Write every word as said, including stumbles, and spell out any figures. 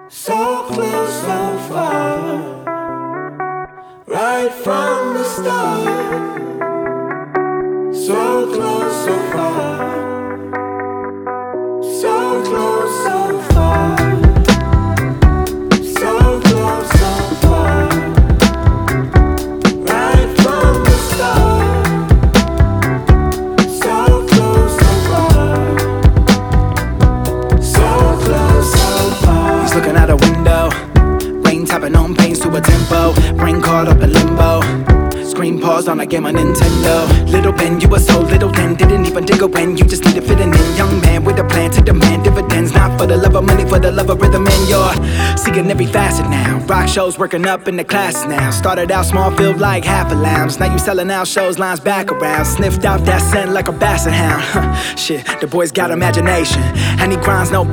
So close, so far, right from the start. So close, so far, so close, so far, so close, so far, right from the start. So close, so far, so close, so far. He's looking out a window, rain tapping on pains to a tempo, brain caught up in limbo. Screen paused on a game on Nintendo. Little Ben, you were so little then, didn't even dig a when. You just needed fitting in. Young man with a plan to demand dividends, not for the love of money, for the love of rhythm. And you're seeing every facet now. Rock shows working up in the classes now. Started out small, filled like half a lounge. Now you selling out shows, lines back around. Sniffed out that scent like a basset hound. Shit, the boy's got imagination, and he grinds no